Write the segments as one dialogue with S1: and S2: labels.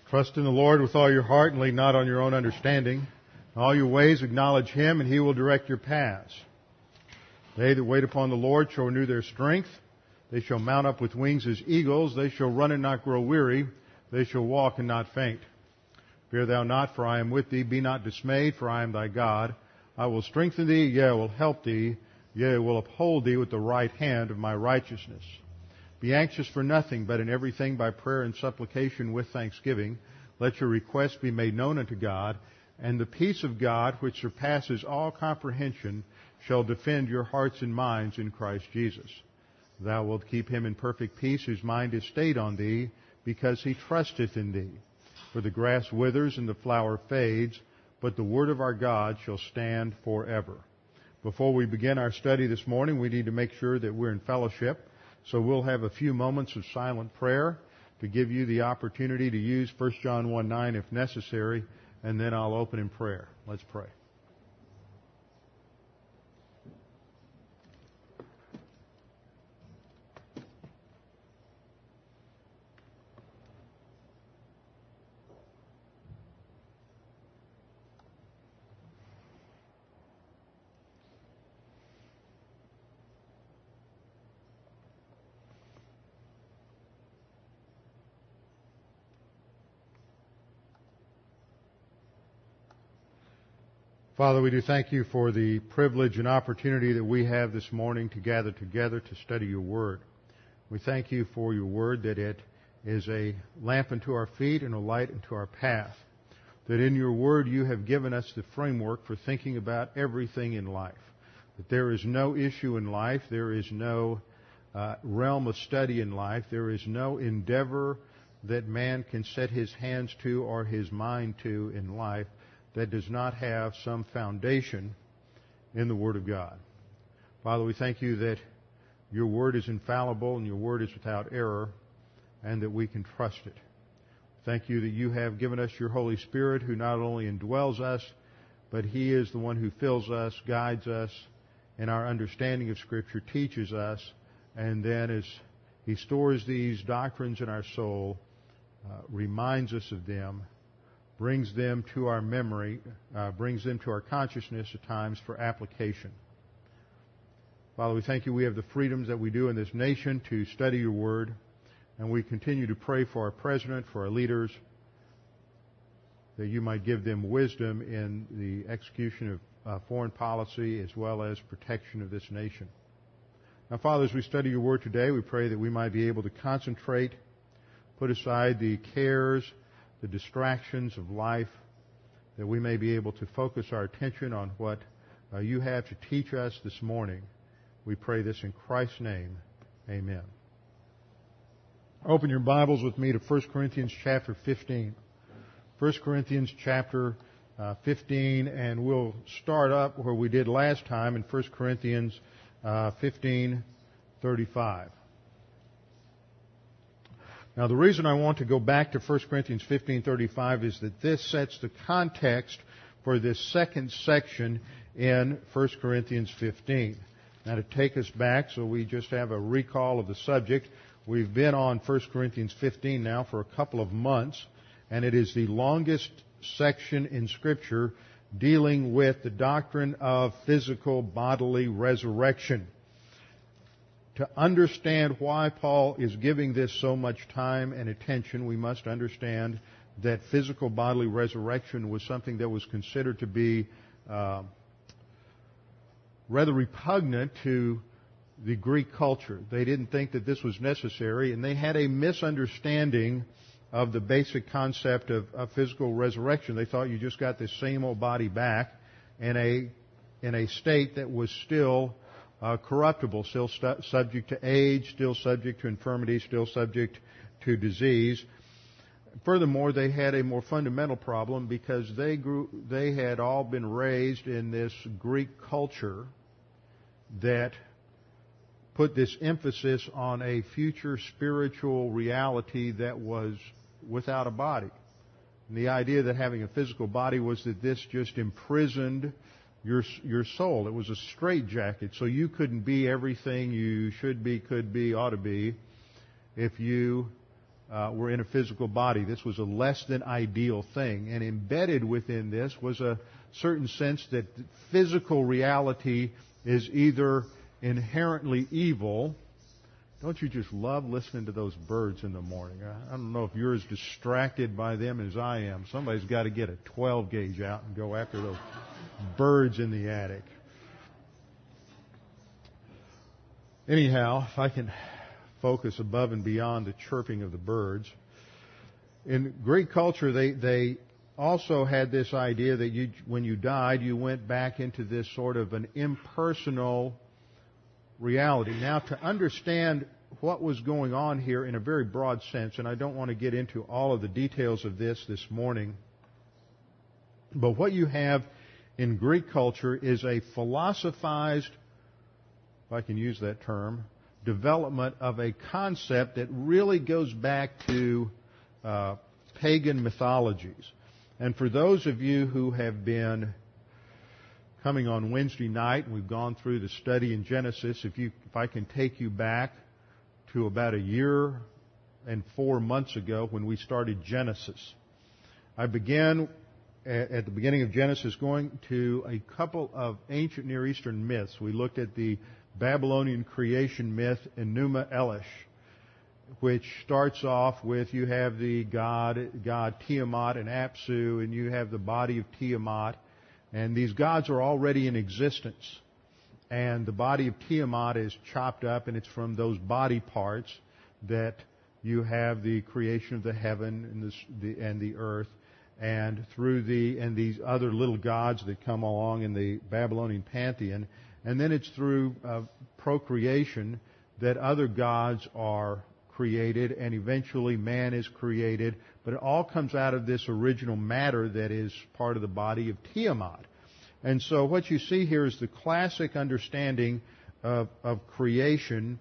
S1: Trust in the Lord with all your heart and lean not on your own understanding. In all your ways acknowledge Him, and He will direct your paths. They that wait upon the Lord shall renew their strength. They shall mount up with wings as eagles. They shall run and not grow weary. They shall walk and not faint. Fear thou not, for I am with thee. Be not dismayed, for I am thy God. I will strengthen thee, yea, I will help thee. Yea, I will uphold thee with the right hand of my righteousness. Be anxious for nothing, but in everything by prayer and supplication with thanksgiving, let your requests be made known unto God, and the peace of God, which surpasses all comprehension, shall defend your hearts and minds in Christ Jesus. Thou wilt keep him in perfect peace, whose mind is stayed on thee, because he trusteth in thee. For the grass withers and the flower fades, but the word of our God shall stand forever. Before we begin our study this morning, we need to make sure that we're in fellowship. So we'll have a few moments of silent prayer to give you the opportunity to use 1 John 1:9 if necessary, and then I'll open in prayer. Let's pray. Father, we do thank you for the privilege and opportunity that we have this morning to gather together to study your word. We thank you for your word, that it is a lamp unto our feet and a light unto our path. That in your word you have given us the framework for thinking about everything in life. That there is no issue in life, there is no realm of study in life, there is no endeavor that man can set his hands to or his mind to in life that does not have some foundation in the Word of God. Father, we thank you that your Word is infallible and your Word is without error, and that we can trust it. Thank you that you have given us your Holy Spirit, who not only indwells us, but He is the one who fills us, guides us in our understanding of Scripture, teaches us, and then as He stores these doctrines in our soul, reminds us of them, brings them to our memory, brings them to our consciousness at times for application. Father, we thank you we have the freedoms that we do in this nation to study your word, and we continue to pray for our president, for our leaders, that you might give them wisdom in the execution of foreign policy as well as protection of this nation. Now, Father, as we study your word today, we pray that we might be able to concentrate, put aside the cares, the distractions of life, that we may be able to focus our attention on what you have to teach us this morning. We pray this in Christ's name. Amen. Open your Bibles with me to 1 Corinthians chapter 15. 1 Corinthians chapter 15, and we'll start up where we did last time in 1 Corinthians 15:35. Now, the reason I want to go back to 1 Corinthians 15:35 is that this sets the context for this second section in 1 Corinthians 15. Now, to take us back, so we just have a recall of the subject, we've been on 1 Corinthians 15 now for a couple of months, and it is the longest section in Scripture dealing with the doctrine of physical bodily resurrection. To understand why Paul is giving this so much time and attention, we must understand that physical bodily resurrection was something that was considered to be rather repugnant to the Greek culture. They didn't think that this was necessary, and they had a misunderstanding of the basic concept of physical resurrection. They thought you just got this same old body back in a state that was still corruptible, still subject to age, still subject to infirmity, still subject to disease. Furthermore, they had a more fundamental problem because they had all been raised in this Greek culture that put this emphasis on a future spiritual reality that was without a body. And the idea that having a physical body was that this just imprisoned your soul. It was a straitjacket, so you couldn't be everything you should be, could be, ought to be if you were in a physical body. This was a less than ideal thing. And embedded within this was a certain sense that physical reality is either inherently evil. Don't you just love listening to those birds in the morning? I don't know if you're as distracted by them as I am. Somebody's got to get a 12 gauge out and go after those birds in the attic. Anyhow, if I can focus above and beyond the chirping of the birds. In Greek culture, they also had this idea that when you died, you went back into this sort of an impersonal reality. Now, to understand what was going on here in a very broad sense, and I don't want to get into all of the details of this morning, but what you have in Greek culture is a philosophized, if I can use that term, development of a concept that really goes back to pagan mythologies. And for those of you who have been coming on Wednesday night, and we've gone through the study in Genesis, if I can take you back to about a year and 4 months ago when we started Genesis. I began at the beginning of Genesis going to a couple of ancient Near Eastern myths. We looked at the Babylonian creation myth, Enuma Elish, which starts off with you have the god Tiamat and Apsu, and you have the body of Tiamat. And these gods are already in existence. And the body of Tiamat is chopped up, and it's from those body parts that you have the creation of the heaven and the earth, and through these other little gods that come along in the Babylonian pantheon. And then it's through procreation that other gods are created, and eventually man is created. But it all comes out of this original matter that is part of the body of Tiamat. And so what you see here is the classic understanding of creation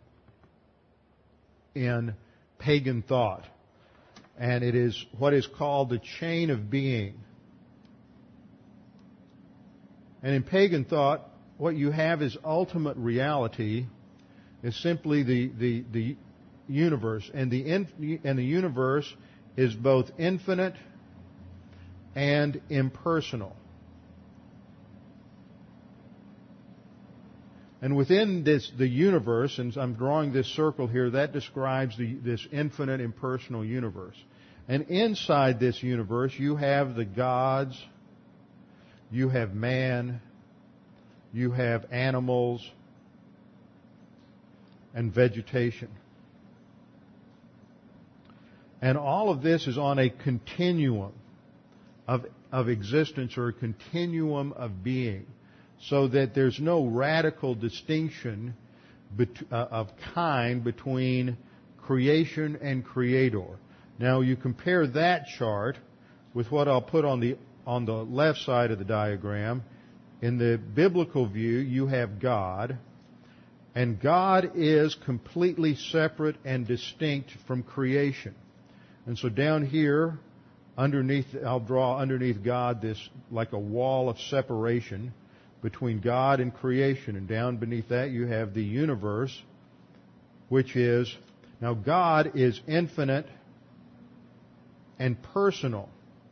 S1: in pagan thought. And it is what is called the chain of being. And in pagan thought, what you have as ultimate reality is simply the universe. And the universe is both infinite and impersonal. And within the universe, and I'm drawing this circle here, that describes this infinite impersonal universe. And inside this universe, you have the gods, you have man, you have animals, and vegetation. And all of this is on a continuum of existence, or a continuum of being, so that there's no radical distinction of kind between creation and creator. Now you compare that chart with what I'll put on the left side of the diagram. In the biblical view, you have God, and God is completely separate and distinct from creation. And so down here, I'll draw underneath God this like a wall of separation between God and creation. And down beneath that you have the universe, which is, now God is infinite and personal.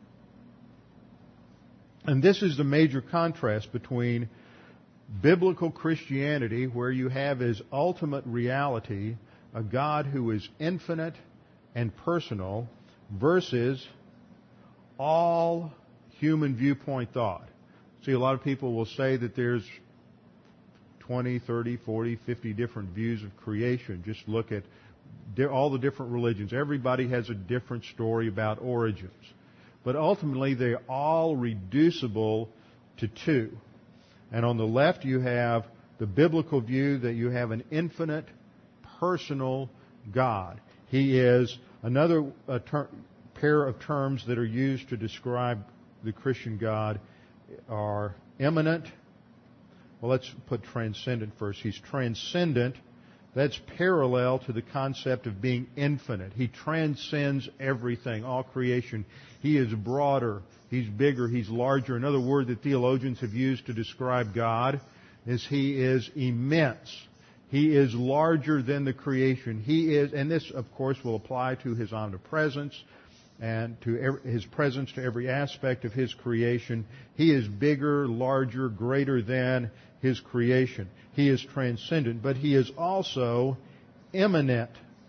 S1: And this is the major contrast between biblical Christianity, where you have as ultimate reality a God who is infinite and personal, versus all human viewpoint thought. See, a lot of people will say that there's 20, 30, 40, 50 different views of creation. Just look at all the different religions. Everybody has a different story about origins. But ultimately, they're all reducible to two. And on the left, you have the biblical view that you have an infinite, personal God. He is another pair of terms that are used to describe the Christian God are immanent. Well, let's put transcendent first. He's transcendent. That's parallel to the concept of being infinite. He transcends everything, all creation. He is broader, He's bigger, He's larger. Another word that theologians have used to describe God is He is immense. He is larger than the creation. He is, and this, of course, will apply to His omnipresence and to His presence to every aspect of His creation. He is bigger, larger, greater than His creation. He is transcendent, but He is also immanent.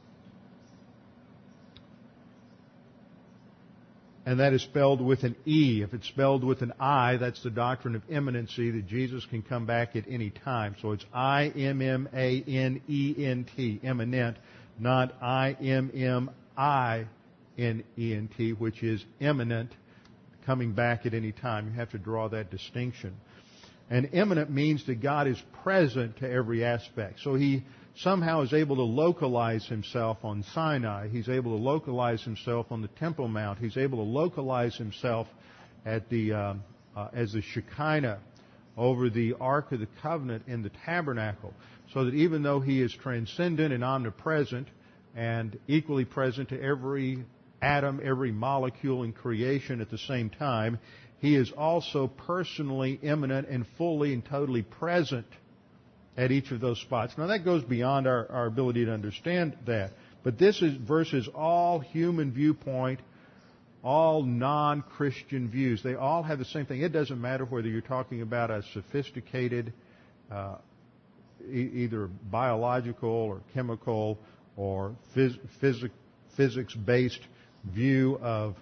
S1: And that is spelled with an E. If it's spelled with an I, that's the doctrine of imminency, that Jesus can come back at any time. So it's I-M-M-A-N-E-N-T, immanent, not I-M-M-I-N-E-N-T, which is imminent, coming back at any time. You have to draw that distinction. And immanent means that God is present to every aspect. So He somehow is able to localize Himself on Sinai. He's able to localize Himself on the Temple Mount. He's able to localize Himself at the as the Shekinah over the Ark of the Covenant in the tabernacle. So that even though He is transcendent and omnipresent and equally present to every atom, every molecule in creation at the same time, He is also personally immanent and fully and totally present at each of those spots. Now that goes beyond our ability to understand that. But this is versus all human viewpoint, all non-Christian views. They all have the same thing. It doesn't matter whether you're talking about a sophisticated, either biological or chemical or physics-based view of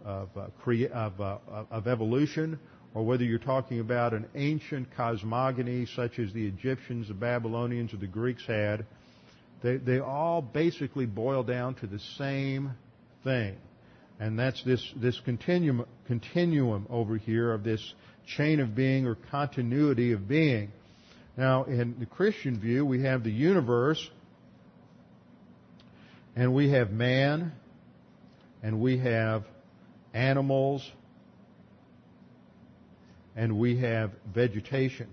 S1: evolution, or whether you're talking about an ancient cosmogony such as the Egyptians, the Babylonians, or the Greeks had. They all basically boil down to the same thing. And that's this continuum over here of this chain of being or continuity of being. Now, in the Christian view, we have the universe, and we have man, and we have animals, and we have vegetation.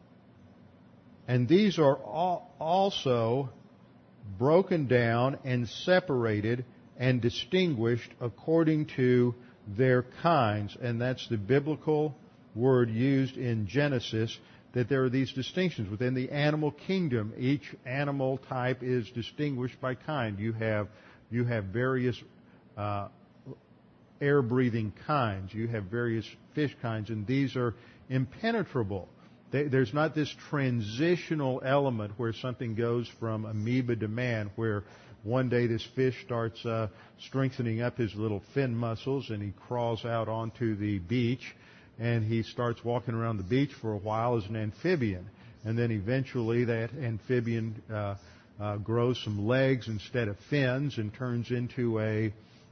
S1: And these are all also broken down and separated and distinguished according to their kinds. And that's the biblical word used in Genesis, that there are these distinctions. Within the animal kingdom, each animal type is distinguished by kind. You have various air-breathing kinds. You have various fish kinds, and these are impenetrable. There's not this transitional element where something goes from amoeba to man, where one day this fish starts strengthening up his little fin muscles and he crawls out onto the beach and he starts walking around the beach for a while as an amphibian. And then eventually that amphibian grows some legs instead of fins and turns into a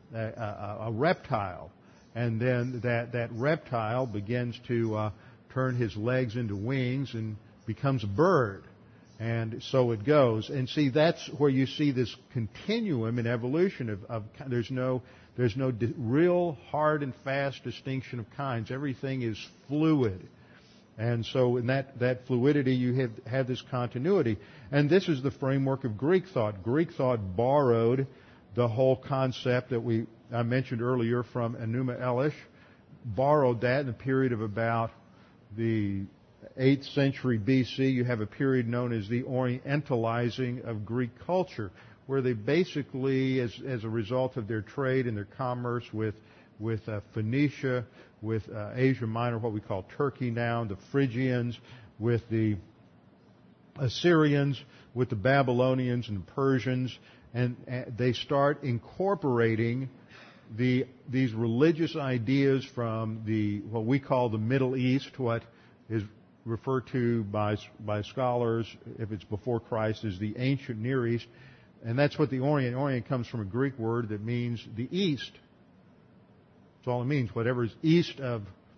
S1: reptile, and then that reptile begins to turn his legs into wings and becomes a bird, and so it goes. And see, that's where you see this continuum in evolution of there's no real hard and fast distinction of kinds. Everything is fluid. And so in that fluidity, you have this continuity. And this is the framework of Greek thought. Greek thought borrowed the whole concept that I mentioned earlier from Enuma Elish, borrowed that in the period of about the 8th century BC. You have a period known as the Orientalizing of Greek culture, where they basically, as a result of their trade and their commerce with Phoenicia, with Asia Minor, what we call Turkey now, the Phrygians, with the Assyrians, with the Babylonians and the Persians, and they start incorporating these religious ideas from what we call the Middle East, what is referred to by scholars, if it's before Christ, as the ancient Near East, and that's what the Orient. Orient comes from a Greek word that means the East. That's all it means. Whatever is east of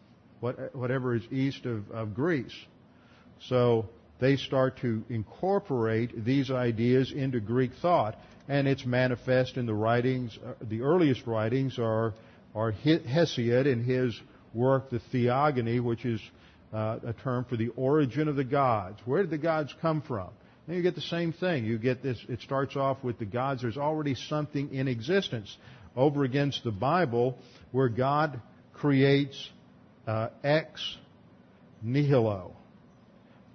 S1: Greece. So they start to incorporate these ideas into Greek thought, and it's manifest in the writings. The earliest writings are Hesiod in his work, the Theogony, which is a term for the origin of the gods. Where did the gods come from? Then you get the same thing. You get this. It starts off with the gods. There's already something in existence. Over against the Bible, where God creates ex nihilo.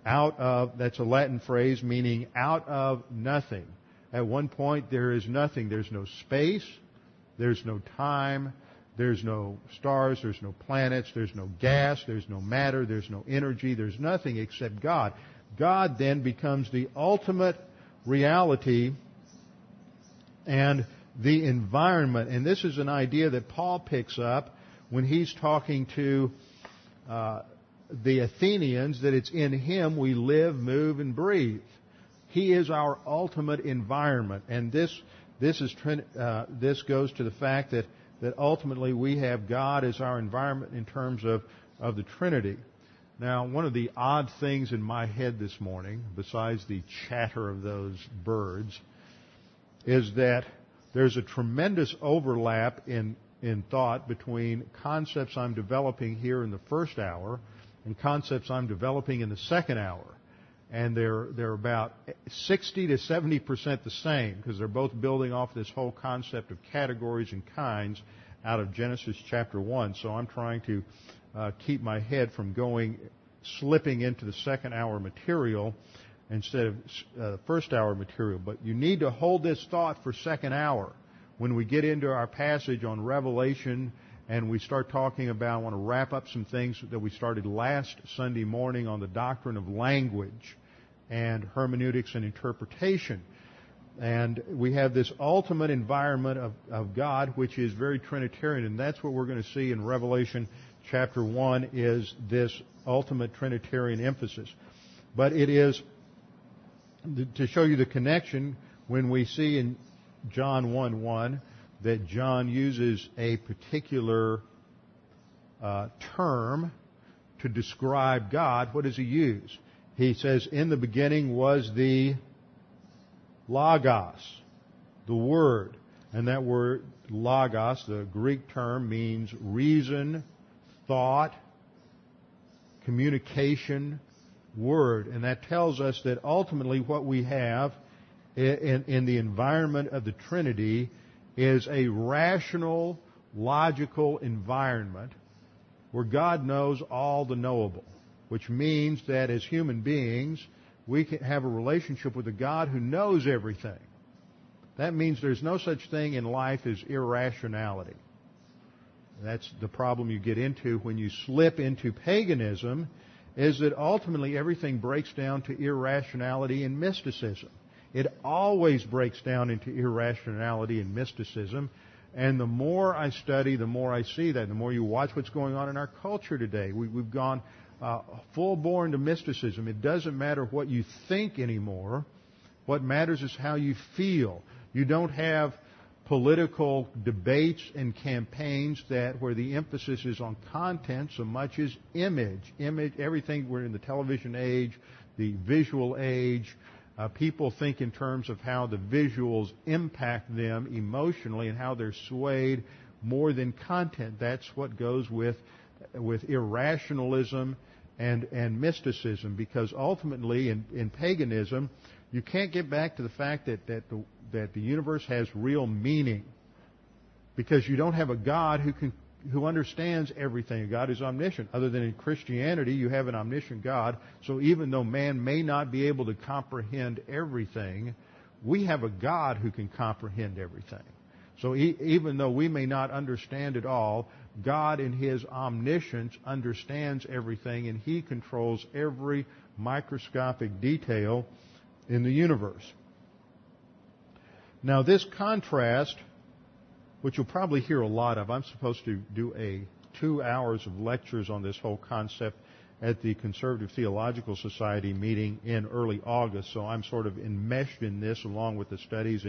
S1: That's a Latin phrase meaning out of nothing. At one point there is nothing. There's no space, there's no time, there's no stars, there's no planets, there's no gas, there's no matter, there's no energy, there's nothing except God. God then becomes the ultimate reality and the environment. And this is an idea that Paul picks up when he's talking to the Athenians, that it's in Him we live, move, and breathe. He is our ultimate environment. And this goes to the fact that ultimately we have God as our environment in terms of the Trinity. Now, one of the odd things in my head this morning, besides the chatter of those birds, is that there's a tremendous overlap in thought between concepts I'm developing here in the first hour and concepts I'm developing in the second hour. And they're about 60 to 70% the same, because they're both building off this whole concept of categories and kinds out of Genesis chapter 1. So I'm trying to keep my head from slipping into the second hour material instead of first hour material. But you need to hold this thought for second hour. When we get into our passage on Revelation and we start talking about, I want to wrap up some things that we started last Sunday morning on the doctrine of language and hermeneutics and interpretation. And we have this ultimate environment of God, which is very Trinitarian, and that's what we're going to see in Revelation chapter 1, is this ultimate Trinitarian emphasis. But it is, to show you the connection, when we see in John 1:1 that John uses a particular term to describe God, what does he use? He says, in the beginning was the Logos, the Word. And that word Logos, the Greek term, means reason, thought, communication, word. And that tells us that ultimately what we have in the environment of the Trinity is a rational, logical environment where God knows all the knowable, which means that as human beings, we can have a relationship with a God who knows everything. That means there's no such thing in life as irrationality. That's the problem you get into when you slip into paganism, is that ultimately everything breaks down to irrationality and mysticism. It always breaks down into irrationality and mysticism. And the more I study, the more I see that. The more you watch what's going on in our culture today. We've gone full-born to mysticism. It doesn't matter what you think anymore. What matters is how you feel. You don't have political debates and campaigns where the emphasis is on content so much as image. Everything, we're in the television age, the visual age. People think in terms of how the visuals impact them emotionally and how they're swayed more than content. That's what goes with irrationalism and mysticism, because ultimately in paganism you can't get back to the fact that the universe has real meaning, because you don't have a God who understands everything. God is omniscient. Other than in Christianity, you have an omniscient God. So even though man may not be able to comprehend everything, we have a God who can comprehend everything. So even though we may not understand it all, God in His omniscience understands everything, and He controls every microscopic detail in the universe. Now this contrast, which you'll probably hear a lot of. I'm supposed to do 2 hours of lectures on this whole concept at the Conservative Theological Society meeting in early August, so I'm sort of enmeshed in this along with the studies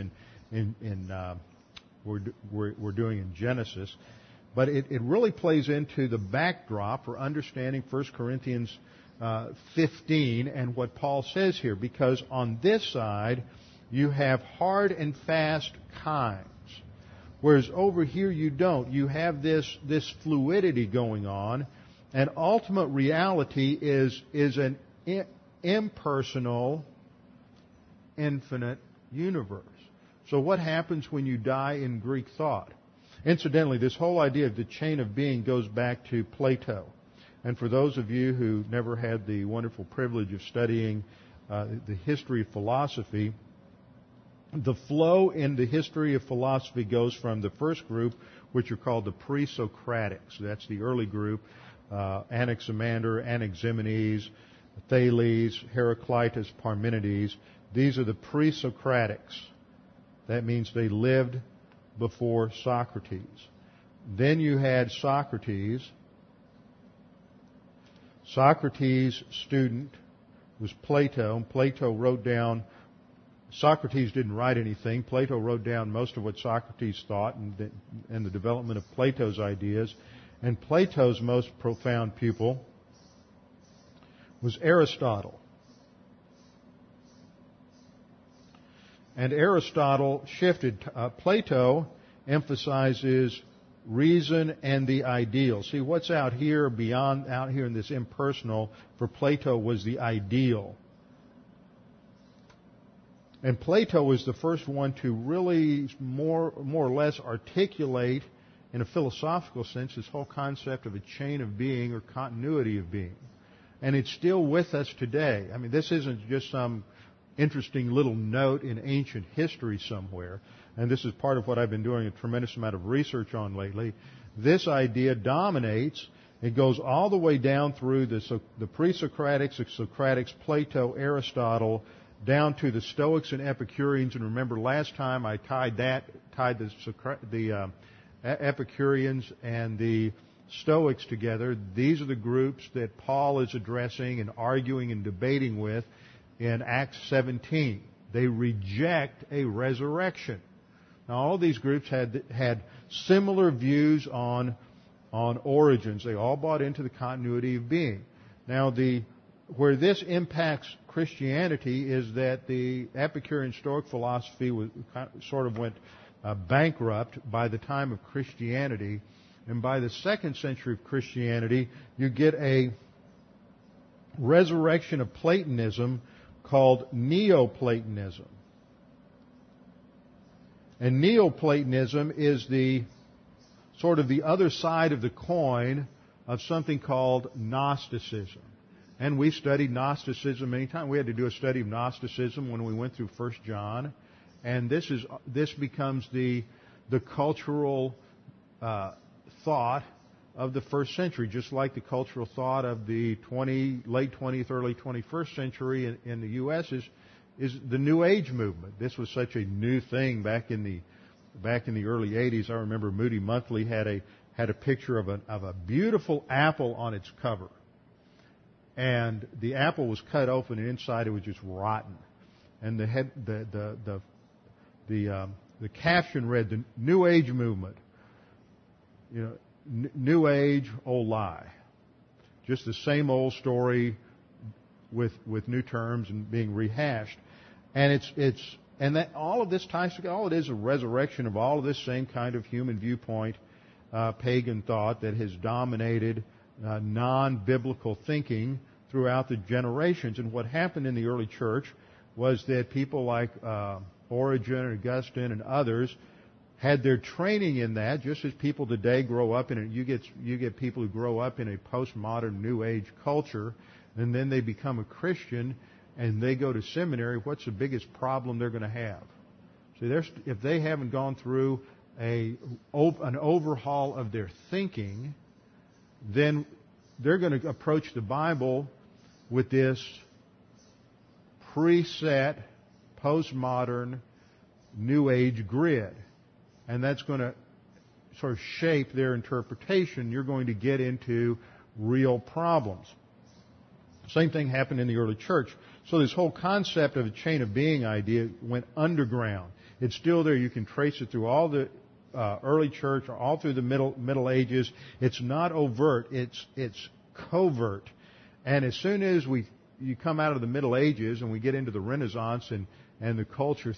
S1: we're doing in Genesis. But it really plays into the backdrop for understanding 1 Corinthians 15 and what Paul says here, because on this side you have hard and fast kinds. Whereas over here you don't. You have this fluidity going on, and ultimate reality is an impersonal, infinite universe. So what happens when you die in Greek thought? Incidentally, this whole idea of the chain of being goes back to Plato. And for those of you who never had the wonderful privilege of studying the history of philosophy, the flow in the history of philosophy goes from the first group, which are called the pre-Socratics. That's the early group, Anaximander, Anaximenes, Thales, Heraclitus, Parmenides. These are the pre-Socratics. That means they lived before Socrates. Then you had Socrates. Socrates' student was Plato. Plato wrote down, Socrates didn't write anything. Plato wrote down most of what Socrates thought and the development of Plato's ideas. And Plato's most profound pupil was Aristotle. And Aristotle shifted. Plato emphasizes reason and the ideal. See, what's out here in this impersonal, for Plato was the ideal. And Plato was the first one to really more or less articulate, in a philosophical sense, this whole concept of a chain of being or continuity of being. And it's still with us today. I mean, this isn't just some interesting little note in ancient history somewhere. And this is part of what I've been doing a tremendous amount of research on lately. This idea dominates. It goes all the way down through the pre-Socratics, the Socratics, Plato, Aristotle, down to the Stoics and Epicureans. And remember, last time I tied the Epicureans and the Stoics together. These are the groups that Paul is addressing and arguing and debating with in Acts 17. They reject a resurrection. Now, all of these groups had similar views on origins. They all bought into the continuity of being. Now, where this impacts Christianity is that the Epicurean Stoic philosophy sort of went bankrupt by the time of Christianity. And by the 2nd century of Christianity, you get a resurrection of Platonism called Neoplatonism. And Neoplatonism is the sort of the other side of the coin of something called Gnosticism. And we studied Gnosticism many times. We had to do a study of Gnosticism when we went through 1 John. And this becomes the cultural thought of the first century, just like the cultural thought of the late 20th, early 21st century in the U.S. is the New Age movement. This was such a new thing back in the early 80s. I remember Moody Monthly had a picture of a beautiful apple on its cover, and the apple was cut open and inside it was just rotten, and the caption read, "The New Age movement." You know, New Age, old lie. Just the same old story with new terms and being rehashed. And that all of this ties together. All it is a resurrection of all of this same kind of human viewpoint, pagan thought that has dominated non-biblical thinking throughout the generations. And what happened in the early church was that people like Origen and Augustine and others had their training in that, just as people today grow up in it. You get people who grow up in a postmodern New Age culture, and then they become a Christian, and they go to seminary. What's the biggest problem they're going to have? See, if they haven't gone through an overhaul of their thinking, then they're going to approach the Bible with this preset, postmodern, New Age grid. And that's going to sort of shape their interpretation. You're going to get into real problems. Same thing happened in the early church. So this whole concept of a chain of being idea went underground. It's still there. You can trace it through all the early church or all through the Middle Ages. It's not overt. It's covert. And as soon as you come out of the Middle Ages and we get into the Renaissance and the culture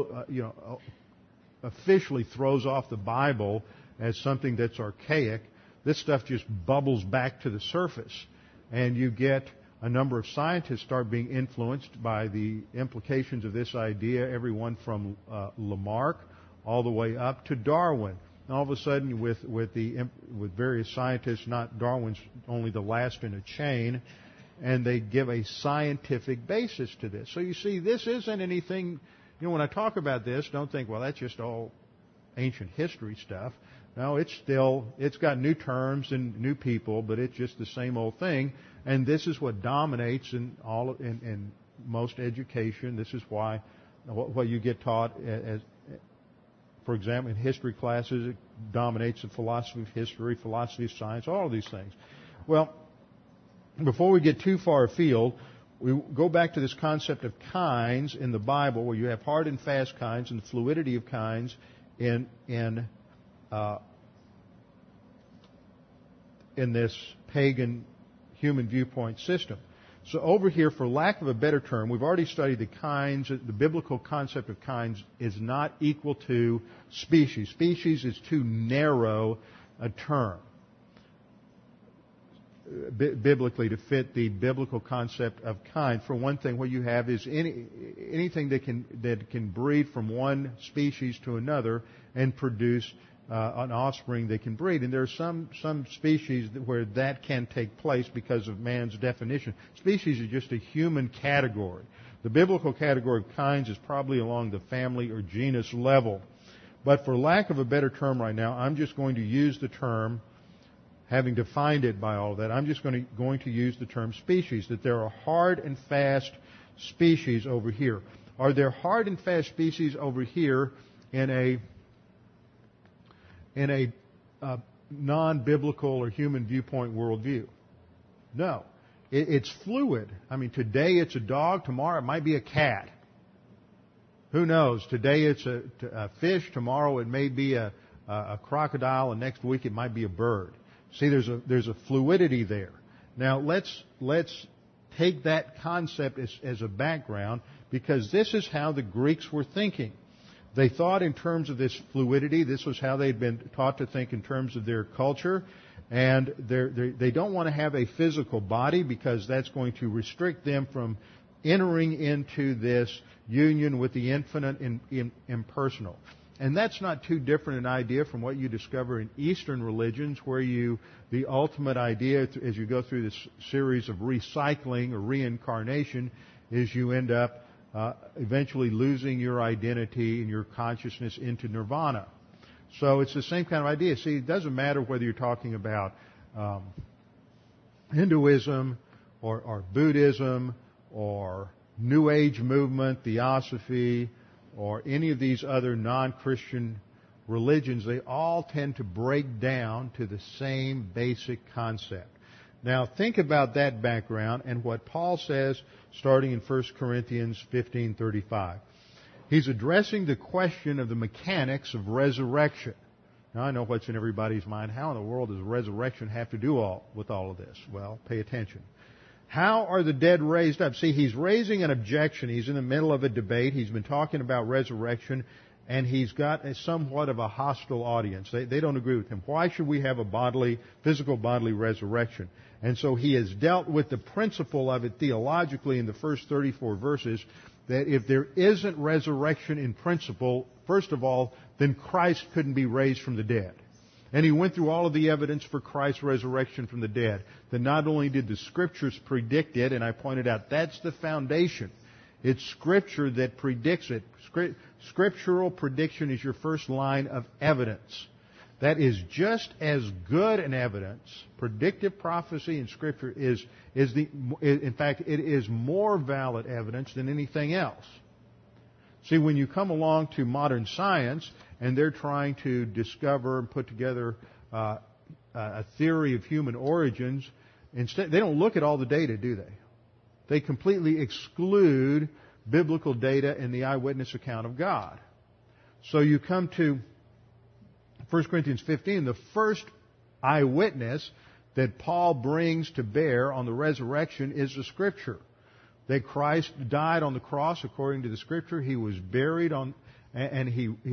S1: officially throws off the Bible as something that's archaic, this stuff just bubbles back to the surface. And you get a number of scientists start being influenced by the implications of this idea, everyone from Lamarck all the way up to Darwin. And all of a sudden, with various scientists, not Darwin's only the last in a chain, and they give a scientific basis to this. So you see, this isn't anything. When I talk about this, don't think, well, that's just all ancient history stuff. No, it's got new terms and new people, but it's just the same old thing. And this is what dominates in most education. This is why what you get taught as, for example, in history classes, it dominates the philosophy of history, philosophy of science, all of these things. Well, before we get too far afield, we go back to this concept of kinds in the Bible, where you have hard and fast kinds and the fluidity of kinds in this pagan human viewpoint system. So over here, for lack of a better term, we've already studied the kinds. The biblical concept of kinds is not equal to species. Species is too narrow a term biblically to fit the biblical concept of kind. For one thing, what you have is anything that can breed from one species to another and produce an offspring that can breed. And there are some species where that can take place because of man's definition. Species is just a human category. The biblical category of kinds is probably along the family or genus level. But for lack of a better term right now, I'm just going to use the term, having defined it by all of that, I'm just going to use the term species, that there are hard and fast species over here. Are there hard and fast species over here in a non-biblical or human viewpoint worldview? No. It's fluid. I mean, today it's a dog, tomorrow it might be a cat. Who knows? Today it's a fish, tomorrow it may be a crocodile, and next week it might be a bird. See, there's a fluidity there. Now let's take that concept as a background, because this is how the Greeks were thinking. They thought in terms of this fluidity. This was how they'd been taught to think in terms of their culture. And they don't want to have a physical body, because that's going to restrict them from entering into this union with the infinite and impersonal. And that's not too different an idea from what you discover in Eastern religions, where the ultimate idea as you go through this series of recycling or reincarnation is you end up eventually losing your identity and your consciousness into nirvana. So it's the same kind of idea. See, it doesn't matter whether you're talking about Hinduism or Buddhism or New Age movement, Theosophy, or any of these other non-Christian religions. They all tend to break down to the same basic concept. Now, think about that background and what Paul says starting in 1 Corinthians 15:35. He's addressing the question of the mechanics of resurrection. Now, I know what's in everybody's mind. How in the world does resurrection have to do with all of this? Well, pay attention. How are the dead raised up? See, he's raising an objection. He's in the middle of a debate. He's been talking about resurrection, and he's got somewhat of a hostile audience. They don't agree with him. Why should we have a physical bodily resurrection? And so he has dealt with the principle of it theologically in the first 34 verses, that if there isn't resurrection in principle, first of all, then Christ couldn't be raised from the dead. And he went through all of the evidence for Christ's resurrection from the dead. That not only did the Scriptures predict it, and I pointed out that's the foundation. It's Scripture that predicts it. Scriptural prediction is your first line of evidence. That is just as good an evidence. Predictive prophecy in Scripture in fact, it is more valid evidence than anything else. See, when you come along to modern science and they're trying to discover and put together a theory of human origins, instead they don't look at all the data, do they? They completely exclude biblical data and the eyewitness account of God. So you come to 1 Corinthians 15, the first eyewitness that Paul brings to bear on the resurrection is the Scripture. That Christ died on the cross according to the Scripture. He was buried and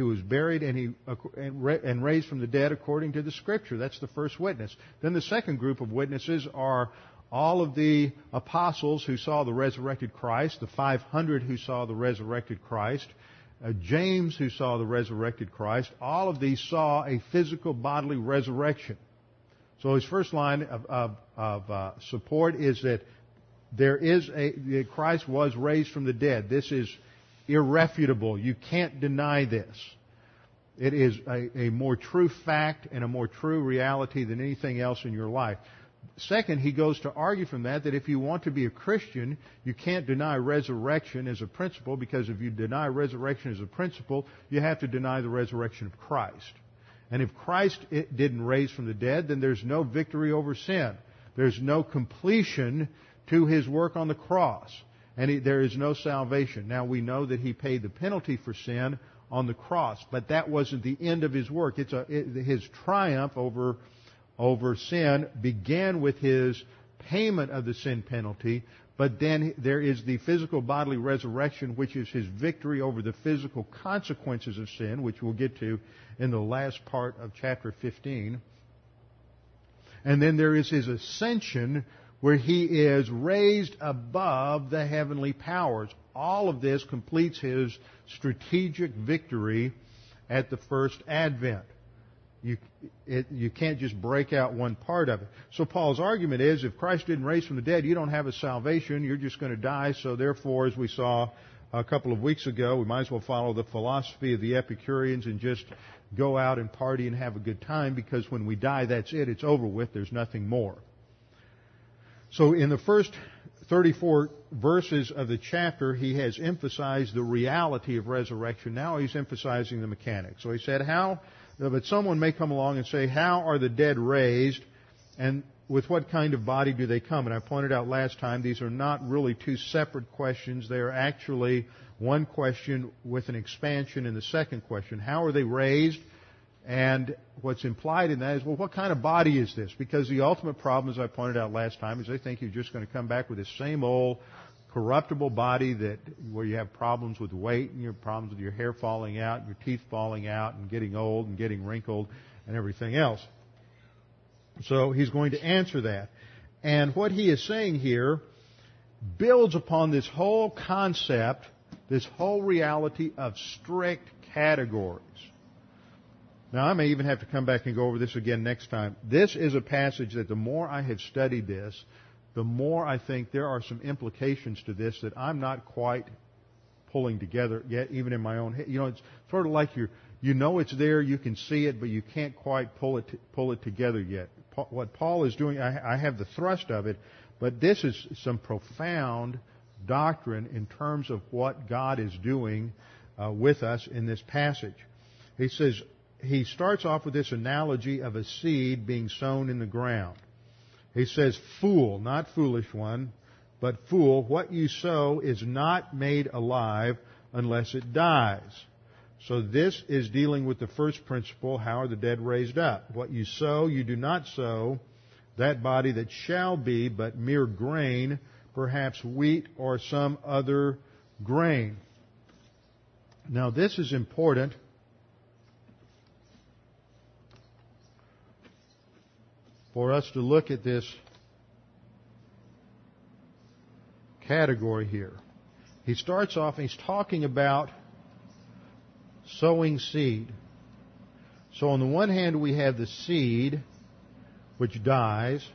S1: raised from the dead according to the Scripture. That's the first witness. Then the second group of witnesses are all of the apostles who saw the resurrected Christ, the 500 who saw the resurrected Christ, James, who saw the resurrected Christ, all of these saw a physical bodily resurrection. So his first line of support is that that Christ was raised from the dead. This is irrefutable. You can't deny this. It is a more true fact and a more true reality than anything else in your life. Second, he goes to argue from that if you want to be a Christian, you can't deny resurrection as a principle, because if you deny resurrection as a principle, you have to deny the resurrection of Christ. And if Christ didn't raise from the dead, then there's no victory over sin. There's no completion to his work on the cross. And there is no salvation. Now, we know that he paid the penalty for sin on the cross, but that wasn't the end of his work. His triumph over sin began with his payment of the sin penalty, but then there is the physical bodily resurrection, which is his victory over the physical consequences of sin, which we'll get to in the last part of chapter 15. And then there is his ascension, where he is raised above the heavenly powers. All of this completes his strategic victory at the first advent. You can't just break out one part of it. So Paul's argument is, if Christ didn't raise from the dead, you don't have a salvation. You're just going to die. So therefore, as we saw a couple of weeks ago, we might as well follow the philosophy of the Epicureans and just go out and party and have a good time, because when we die, that's it. It's over with. There's nothing more. So in the first 34 verses of the chapter, he has emphasized the reality of resurrection. Now he's emphasizing the mechanics. So he said, but someone may come along and say, how are the dead raised, and with what kind of body do they come? And I pointed out last time, these are not really two separate questions. They are actually one question with an expansion in the second question. How are they raised? And what's implied in that is, well, what kind of body is this? Because the ultimate problem, as I pointed out last time, is they think you're just going to come back with the same old corruptible body where you have problems with weight, and you have problems with your hair falling out, and your teeth falling out, and getting old and getting wrinkled and everything else. So he's going to answer that. And what he is saying here builds upon this whole concept, this whole reality of strict categories. Now, I may even have to come back and go over this again next time. This is a passage that the more I have studied this, the more I think there are some implications to this that I'm not quite pulling together yet, even in my own head. You know, it's sort of like you know it's there, you can see it, but you can't quite pull it together yet. What Paul is doing, I have the thrust of it, but this is some profound doctrine in terms of what God is doing with us in this passage. He starts off with this analogy of a seed being sown in the ground. He says, fool, not foolish one, but fool, what you sow is not made alive unless it dies. So this is dealing with the first principle, how are the dead raised up? What you sow, you do not sow that body that shall be, but mere grain, perhaps wheat or some other grain. Now this is important for us to look at this category here. He starts off and he's talking about sowing seed. So on the one hand we have the seed which dies,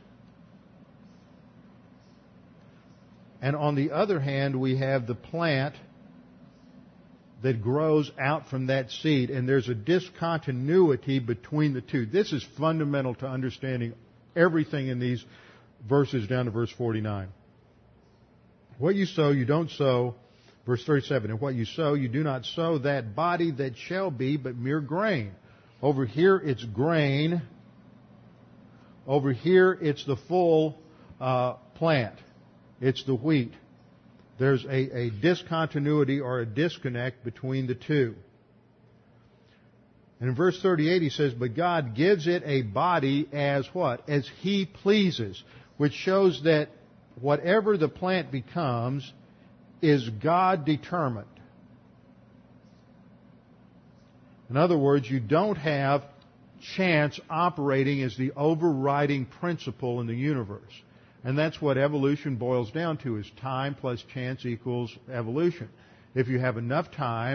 S1: and on the other hand we have the plant that grows out from that seed, and there's a discontinuity between the two. This is fundamental to understanding everything in these verses down to verse 49. What you sow, you don't sow. Verse 37, and what you sow, you do not sow that body that shall be, but mere grain. Over here it's grain. Over here it's the full plant. It's the wheat. There's a discontinuity or a disconnect between the two. And in verse 38 he says, but God gives it a body as what? As He pleases, which shows that whatever the plant becomes is God determined. In other words, you don't have chance operating as the overriding principle in the universe. And that's what evolution boils down to, is time plus chance equals evolution. If you have enough time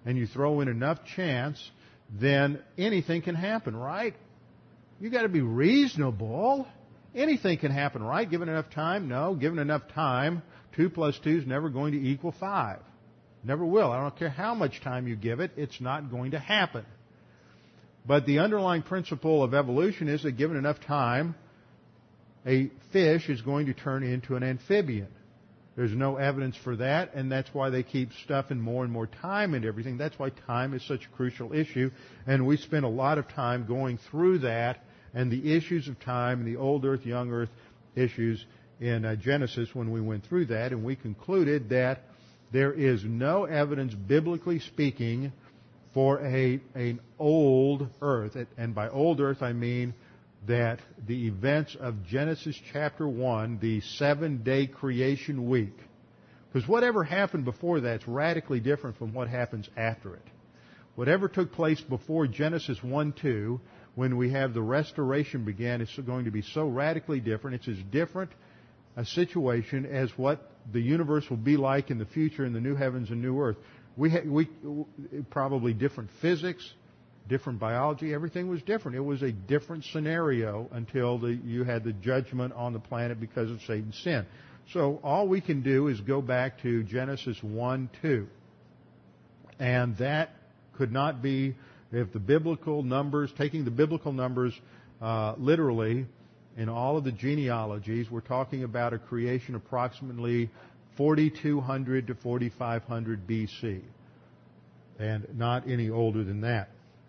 S1: and you throw in enough chance, then anything can happen, right? You got to be reasonable. Anything can happen, right? Given enough time? No. Given enough time, 2 plus 2 is never going to equal 5. Never will. I don't care how much time you give it, it's not going to happen. But the underlying principle of evolution is that given enough time, a fish is going to turn into an amphibian. There's no evidence for that, and that's why they keep stuffing more and more time into everything. That's why time is such a crucial issue, and we spent a lot of time going through that and the issues of time and the old earth, young earth issues in Genesis when we went through that, and we concluded that there is no evidence, biblically speaking, for an old earth. And by old earth I mean that the events of Genesis chapter 1, the 7-day creation week, because whatever happened before that's radically different from what happens after it. Whatever took place before Genesis 1-2, when we have the restoration began, it's going to be so radically different. It's as different a situation as what the universe will be like in the future in the new heavens and new earth. We probably different physics, different biology, everything was different. It was a different scenario until you had the judgment on the planet because of Satan's sin. So all we can do is go back to Genesis 1-2. And that could not be, if the biblical numbers, taking the biblical numbers literally, in all of the genealogies, we're talking about a creation approximately 4,200 to 4,500 BC. And not any older than that.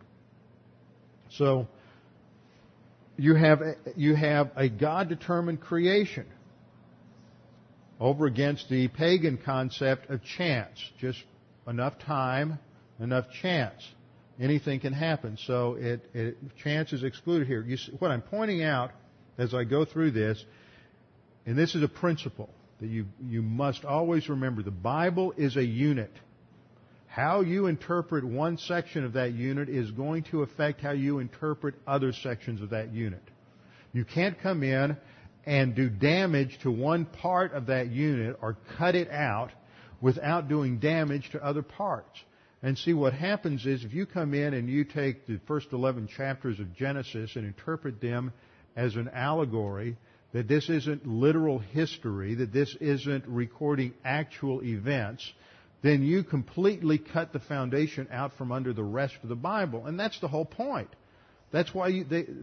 S1: So you have a God-determined creation over against the pagan concept of chance. Just enough time, enough chance. Anything can happen. So chance is excluded here. What I'm pointing out as I go through this, and this is a principle that you must always remember. The Bible is a unit. How you interpret one section of that unit is going to affect how you interpret other sections of that unit. You can't come in and do damage to one part of that unit or cut it out without doing damage to other parts. And see, what happens is if you come in and you take the first 11 chapters of Genesis and interpret them as an allegory, that this isn't literal history, that this isn't recording actual events, then you completely cut the foundation out from under the rest of the Bible. And that's the whole point. That's why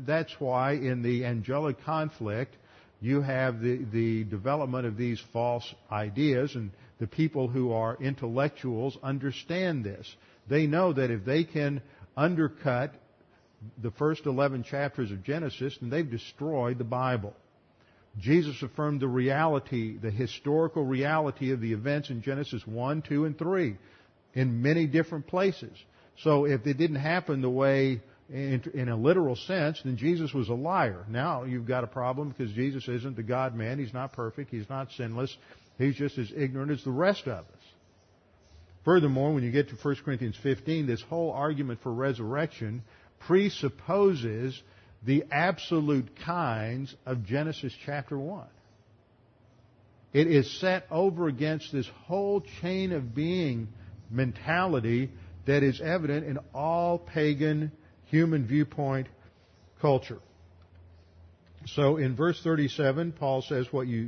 S1: in the angelic conflict you have the development of these false ideas, and the people who are intellectuals understand this. They know that if they can undercut the first 11 chapters of Genesis, then they've destroyed the Bible. Jesus affirmed the reality, the historical reality of the events in Genesis 1, 2, and 3 in many different places. So if it didn't happen the way, in a literal sense, then Jesus was a liar. Now you've got a problem because Jesus isn't the God-man. He's not perfect. He's not sinless. He's just as ignorant as the rest of us. Furthermore, when you get to 1 Corinthians 15, this whole argument for resurrection presupposes the absolute kinds of Genesis chapter 1. It is set over against this whole chain of being mentality that is evident in all pagan human viewpoint culture. So in verse 37, Paul says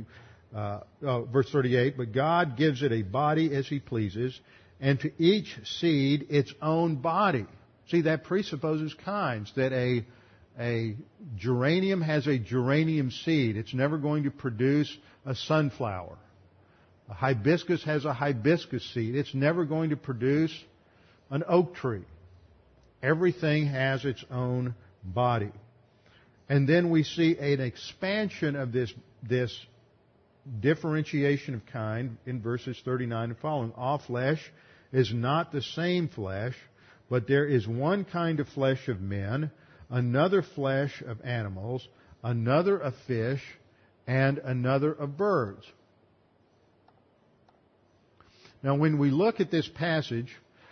S1: verse 38, but God gives it a body as He pleases, and to each seed its own body. See, that presupposes kinds, that a geranium has a geranium seed. It's never going to produce a sunflower. A hibiscus has a hibiscus seed. It's never going to produce an oak tree. Everything has its own body. And then we see an expansion of this differentiation of kind in verses 39 and following. All flesh is not the same flesh, but there is one kind of flesh of men, another flesh of animals, another of fish, and another of birds. Now, when we look at this passage,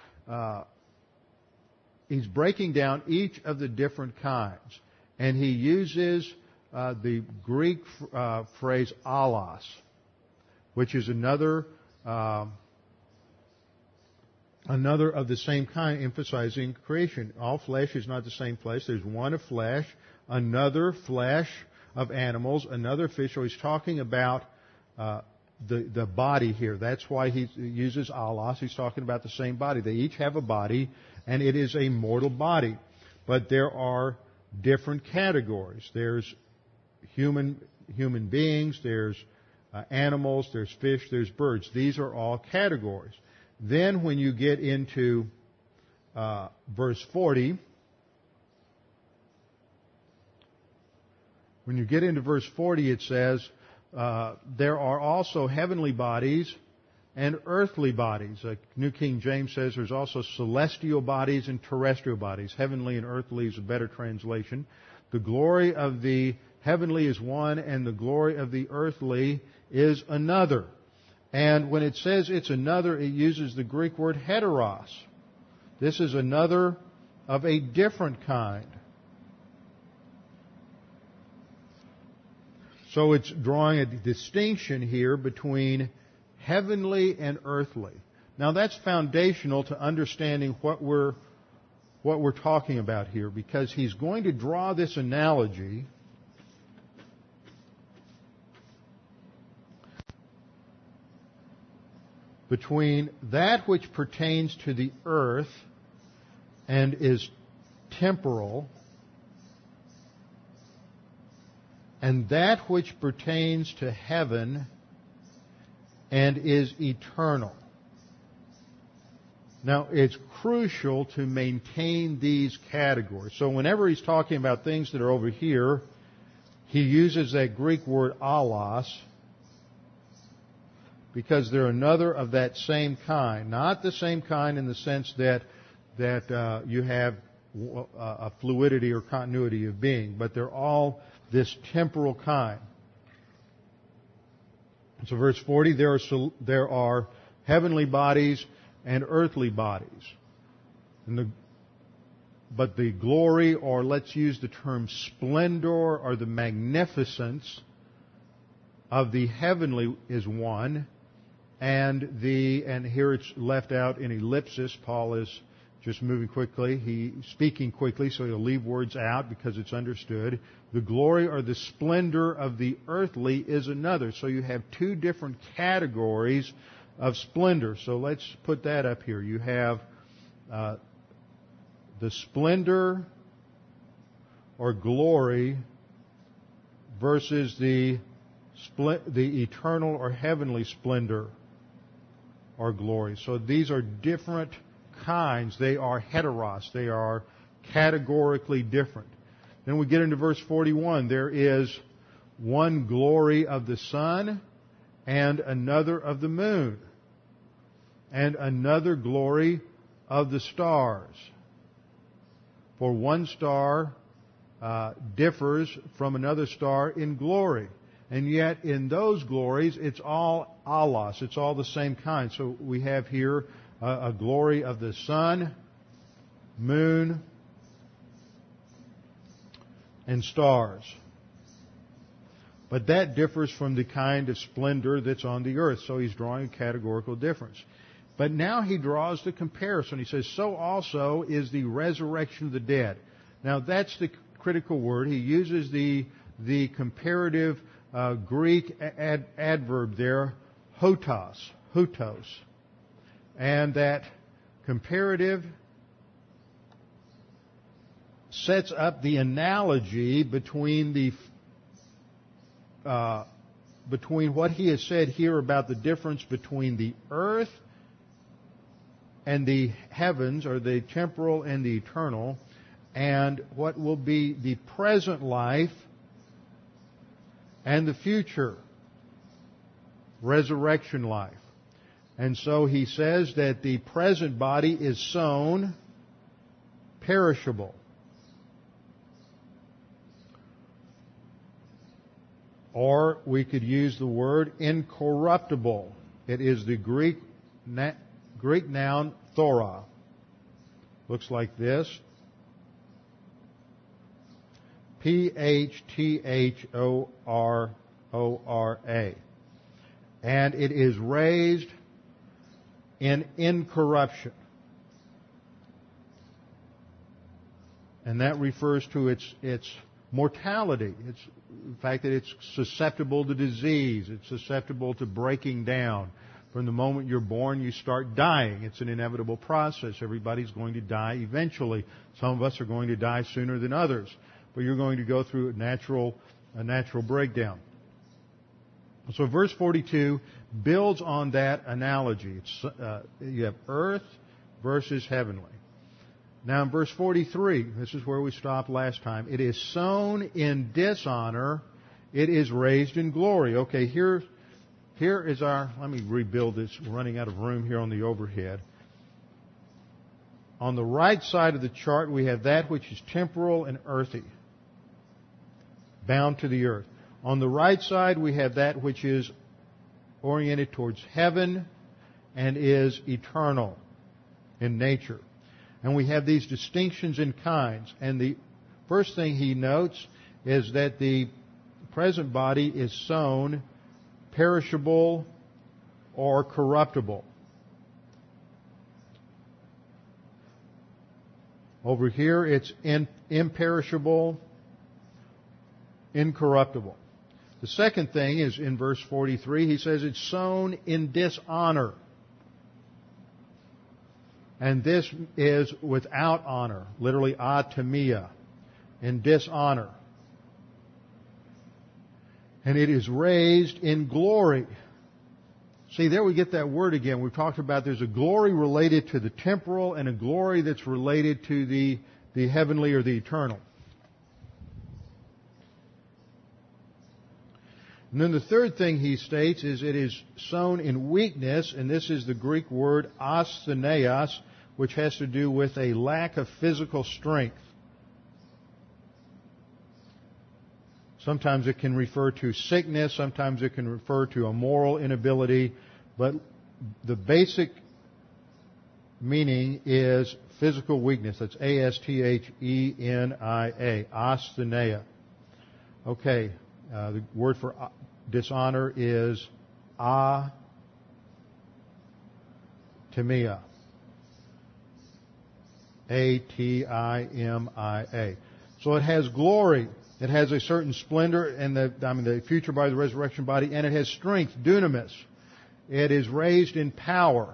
S1: he's breaking down each of the different kinds. And he uses the Greek phrase allos, which is another another of the same kind, emphasizing creation. All flesh is not the same flesh. There's one of flesh, another flesh of animals, another fish. So he's talking about the body here. That's why he uses allos. He's talking about the same body. They each have a body, and it is a mortal body. But there are different categories. There's human beings, there's animals, there's fish, there's birds. These are all categories. Then when you get into verse 40, it says, there are also heavenly bodies and earthly bodies. New King James says there's also celestial bodies and terrestrial bodies. Heavenly and earthly is a better translation. The glory of the heavenly is one, and the glory of the earthly is another. And when it says it's another, it uses the Greek word heteros. This is another of a different kind. So it's drawing a distinction here between heavenly and earthly. Now that's foundational to understanding what we're talking about here, because he's going to draw this analogy between that which pertains to the earth and is temporal, and that which pertains to heaven and is eternal. Now, it's crucial to maintain these categories. So whenever he's talking about things that are over here, he uses that Greek word allos, because they're another of that same kind. Not the same kind in the sense that you have a fluidity or continuity of being, but they're all this temporal kind. So verse 40, there are heavenly bodies and earthly bodies. But the glory, or let's use the term splendor, or the magnificence of the heavenly is one, and here it's left out in ellipsis. Paul is just moving quickly. He's speaking quickly, so he'll leave words out because it's understood. The glory or the splendor of the earthly is another. So you have two different categories of splendor. So let's put that up here. You have the splendor or glory versus the eternal or heavenly splendor or glory. So these are different kinds. They are heteros. They are categorically different. Then we get into verse 41. There is one glory of the sun and another of the moon, and another glory of the stars. For one star differs from another star in glory. And yet in those glories, it's all allos. It's all the same kind. So we have here a glory of the sun, moon, and stars. But that differs from the kind of splendor that's on the earth. So he's drawing a categorical difference. But now he draws the comparison. He says, so also is the resurrection of the dead. Now that's the critical word. He uses the comparative Greek adverb there, hutos. And that comparative sets up the analogy between what he has said here about the difference between the earth and the heavens, or the temporal and the eternal, and what will be the present life and the future resurrection life. And so he says that the present body is sown perishable. Or we could use the word incorruptible. It is the Greek noun thora. Looks like this. Phthora. And it is raised in incorruption. And that refers to its mortality. It's the fact that it's susceptible to disease. It's susceptible to breaking down. From the moment you're born, you start dying. It's an inevitable process. Everybody's going to die eventually. Some of us are going to die sooner than others. But you're going to go through a natural breakdown. So verse 42 builds on that analogy. You have earth versus heavenly. Now in verse 43, this is where we stopped last time. It is sown in dishonor, it is raised in glory. Okay, here is let me rebuild this. We're running out of room here on the overhead. On the right side of the chart, we have that which is temporal and earthy, bound to the earth. On the right side, we have that which is oriented towards heaven and is eternal in nature. And we have these distinctions in kinds. And the first thing he notes is that the present body is sown perishable or corruptible. Over here, it's imperishable, incorruptible. The second thing is in verse 43, he says it's sown in dishonor. And this is without honor, literally atamia, in dishonor. And it is raised in glory. See, there we get that word again. We've talked about there's a glory related to the temporal and a glory that's related to the heavenly or the eternal. And then the third thing he states is it is sown in weakness, and this is the Greek word astheneos, which has to do with a lack of physical strength. Sometimes it can refer to sickness, sometimes it can refer to a moral inability, but the basic meaning is physical weakness. That's asthenia, astheneia. Okay, the word for dishonor is atimia. Atimia. So it has glory. It has a certain splendor and the future by the resurrection body, and it has strength, dunamis. It is raised in power.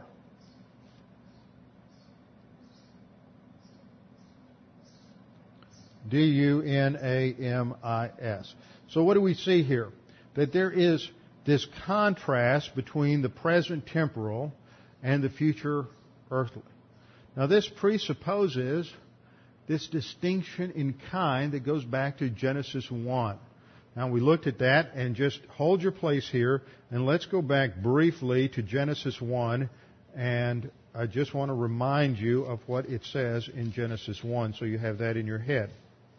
S1: Dunamis. So what do we see here? That there is this contrast between the present temporal and the future earthly. Now this presupposes this distinction in kind that goes back to Genesis 1. Now we looked at that, and just hold your place here, and let's go back briefly to Genesis 1, and I just want to remind you of what it says in Genesis 1 so you have that in your head.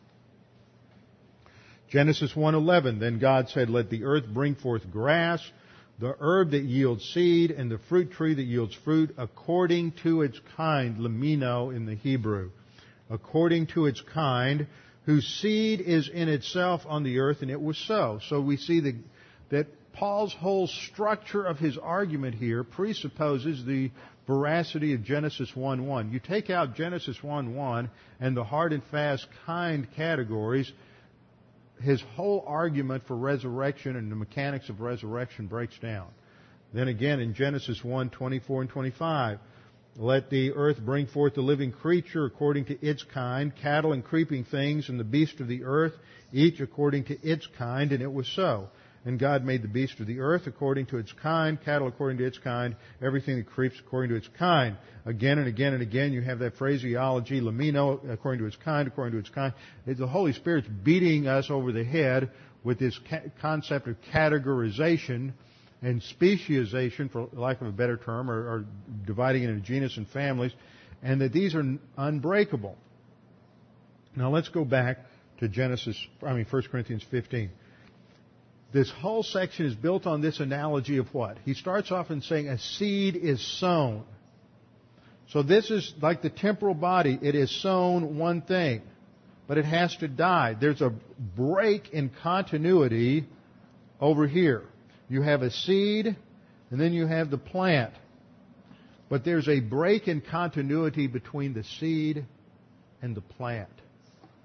S1: Genesis 1:11, then God said, let the earth bring forth grass, the herb that yields seed, and the fruit tree that yields fruit according to its kind, lemino in the Hebrew. According to its kind, whose seed is in itself on the earth, and it was so. So we see that Paul's whole structure of his argument here presupposes the veracity of Genesis 1:1. You take out Genesis 1:1 and the hard and fast kind categories, his whole argument for resurrection and the mechanics of resurrection breaks down. Then again in Genesis 1:24 and 25, let the earth bring forth the living creature according to its kind, cattle and creeping things and the beast of the earth, each according to its kind, and it was so. And God made the beast of the earth according to its kind, cattle according to its kind, everything that creeps according to its kind. Again and again and again you have that phraseology, lemino, according to its kind, according to its kind. The Holy Spirit's beating us over the head with this concept of categorization and speciesization, for lack of a better term, or dividing it into genus and families, and that these are unbreakable. Now let's go back to 1 Corinthians 15. This whole section is built on this analogy of what? He starts off in saying a seed is sown. So this is like the temporal body. It is sown one thing, but it has to die. There's a break in continuity over here. You have a seed, and then you have the plant. But there's a break in continuity between the seed and the plant.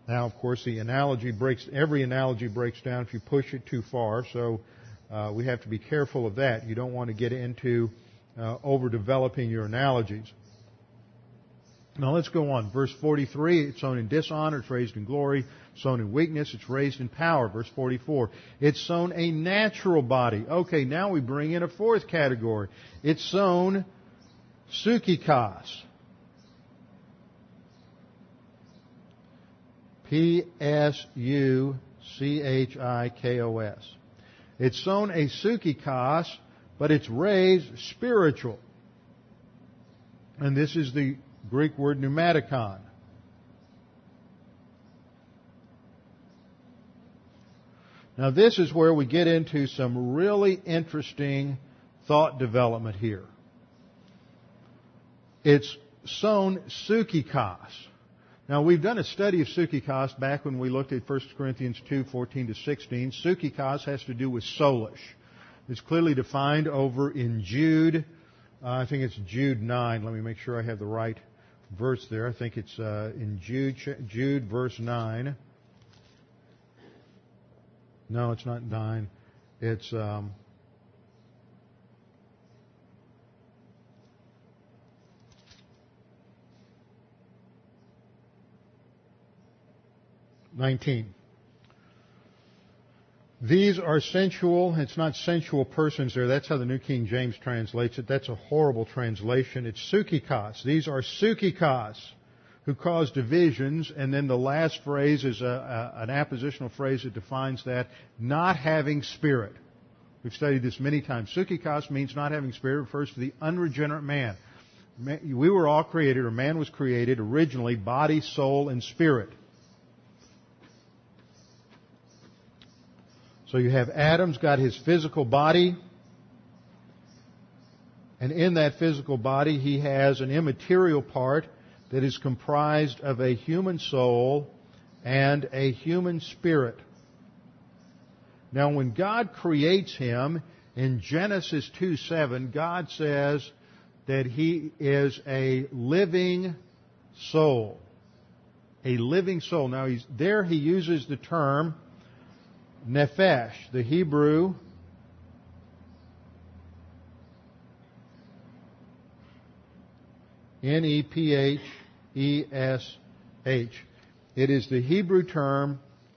S1: Now, of course, every analogy breaks down if you push it too far, so we have to be careful of that. You don't want to get into overdeveloping your analogies. Now let's go on. Verse 43, it's sown in dishonor, it's raised in glory. Sown in weakness, it's raised in power. Verse 44, it's sown a natural body. Okay, now we bring in a fourth category. It's sown psychikos. P-S-U-C-H-I-K-O-S. It's sown a psychikos, but it's raised spiritual. And this is the Greek word pneumatikon. Now this is where we get into some really interesting thought development here. It's sown psychikos. Now we've done a study of psychikos back when we looked at 1 Corinthians 2:14-16. Psychikos has to do with soulish. It's clearly defined over in Jude. I think it's Jude 9. Let me make sure I have the right verse there. I think it's in Jude verse 9. No, it's not 9. It's 19. These are sensual. It's not sensual persons there. That's how the New King James translates it. That's a horrible translation. It's psychikos. These are psychikos who cause divisions. And then the last phrase is an appositional phrase that defines that, not having spirit. We've studied this many times. Psychikos means not having spirit. It refers to the unregenerate man. We were all created, or man was created originally, body, soul, and spirit. So you have Adam's got his physical body, and in that physical body he has an immaterial part that is comprised of a human soul and a human spirit. Now when God creates him, in Genesis 2:7, God says that he is a living soul. A living soul. Now he uses the term nephesh, the Hebrew N-E-P-H-E-S-H. It is the Hebrew term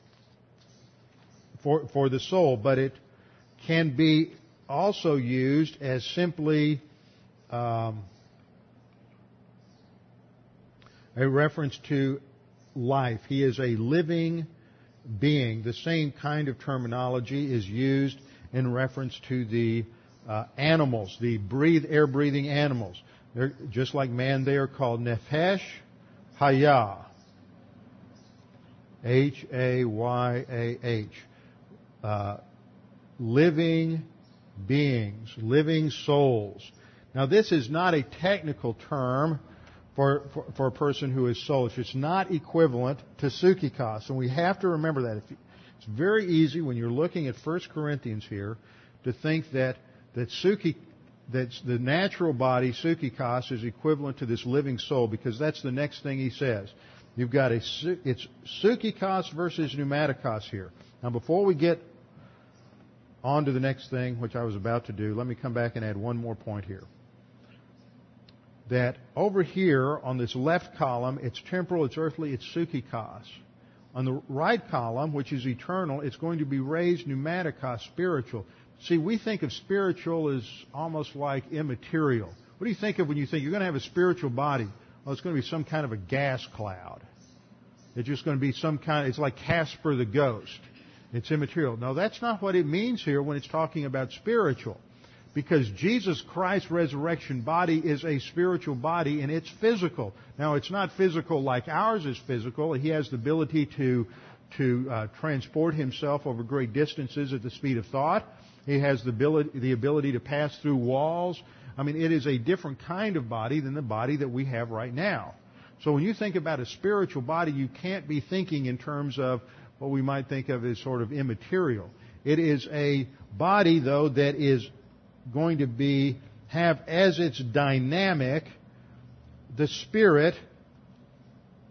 S1: for the soul, but it can be also used as simply a reference to life. He is a living being. The same kind of terminology is used in reference to the animals, the air-breathing animals. They're, just like man, they are called nephesh hayah. H-A-Y-A-H. Living beings, living souls. Now this is not a technical term for a person who is soulish. It's not equivalent to psychikos. And we have to remember that. It's very easy when you're looking at 1 Corinthians here to think that the natural body, psychikos, is equivalent to this living soul, because that's the next thing he says. You've got it's psychikos versus pneumatikos here. Now before we get on to the next thing, which I was about to do, let me come back and add one more point here. That over here on this left column, it's temporal, it's earthly, it's psychikos. On the right column, which is eternal, it's going to be raised pneumatikos, spiritual. See, we think of spiritual as almost like immaterial. What do you think of when you think you're going to have a spiritual body? Well, it's going to be some kind of a gas cloud. It's just going to be it's like Casper the Ghost. It's immaterial. No, that's not what it means here when it's talking about spiritual. Because Jesus Christ's resurrection body is a spiritual body, and it's physical. Now, it's not physical like ours is physical. He has the ability to transport himself over great distances at the speed of thought. He has the ability to pass through walls. I mean, it is a different kind of body than the body that we have right now. So when you think about a spiritual body, you can't be thinking in terms of what we might think of as sort of immaterial. It is a body, though, that is going to have as its dynamic the spirit